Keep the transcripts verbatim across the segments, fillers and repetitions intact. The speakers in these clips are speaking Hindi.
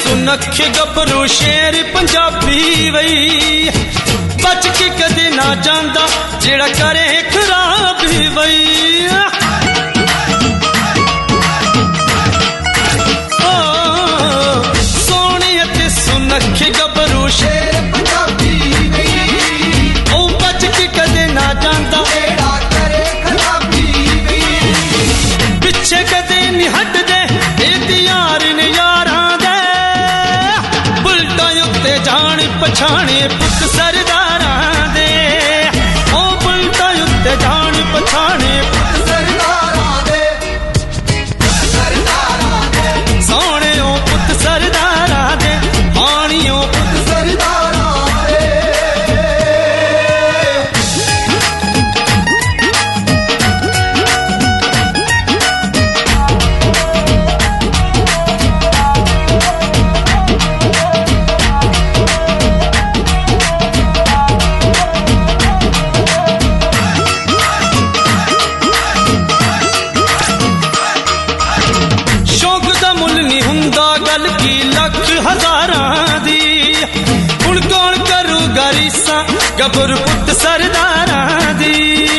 सुनख गबरू शेर पंजाबी वई बच के कदे ना जांदा जेड़ा करे खराबी वई सुनख गबरू शेर पंजाबी ओ बच के कदे ना जांदा जेड़ा करे खराबी पिछे कदे नहीं हटदे ए यार ने यारां दे बुलटा उत्ते जान पछाणे पुत सरदारां दे ओ बुलटा उत्ते जान पछाणे पुत सरदारां दे सरदारां दे सोने ओ पुत सरदारां दे हानियों पुत सरदारां दे शौक दा मुल नहीं हुंदा गल की लख हजारां दी हुण कौन करूगा रीसां गबरू पुत सरदारां दी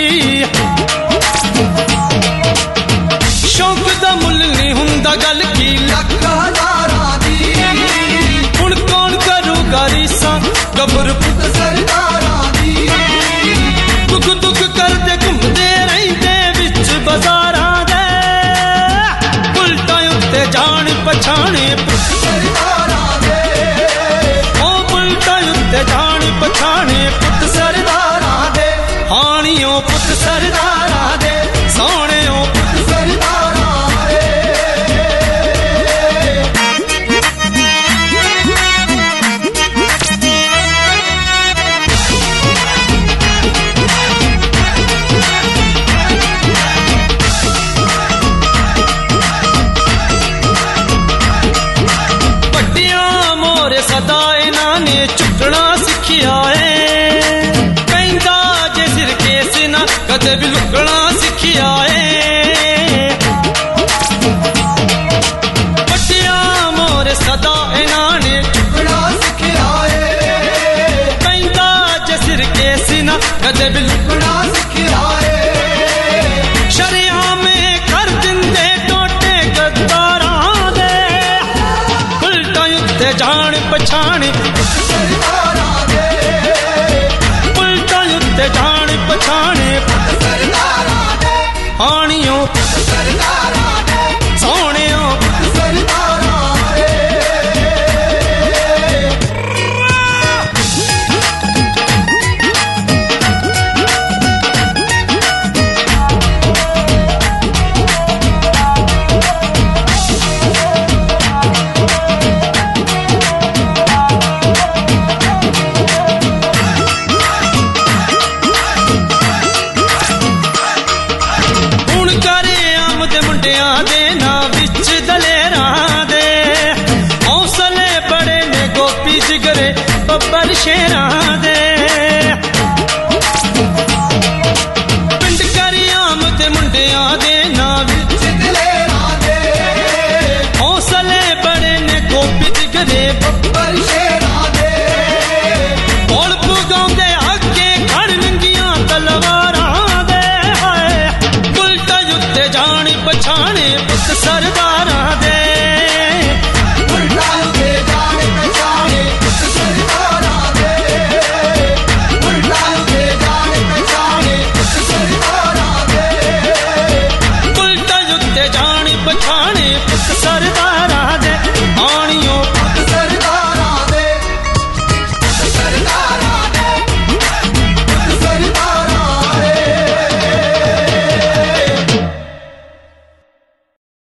शौक दा मुल नहीं हुंदा गल की लख हजारां दी हुण कौन करूगा रीसां गबरू पुत सरदारां दी दुख दुख करदे घुमदे रहिंदे विच बाजारां दे उल्टा उत्ते जान पछाणे पुत सरदारां दे ओ उल्टा उत्ते जान पछाणे पुत सरदारां दे हानियों पुत सरदारां दे सोने ओ पुत सरदारां दे सदा इन्हां ने चुकना सिखिया है कहंदा जे सिर केस ना कदे भी लुकना सिखिया है पटिया मोर सदा इन्हां ने चुकना सिखिया है कहंदा जे सिर केस ना कदे भी लुकना सिखिया है शरिया में कर दिंदे टोटे गद्दारां दे उल्टा उत्ते जान पछाणे सरदारां दे उल्टा उत्ते जान पछाणे सरदारां दे हानियों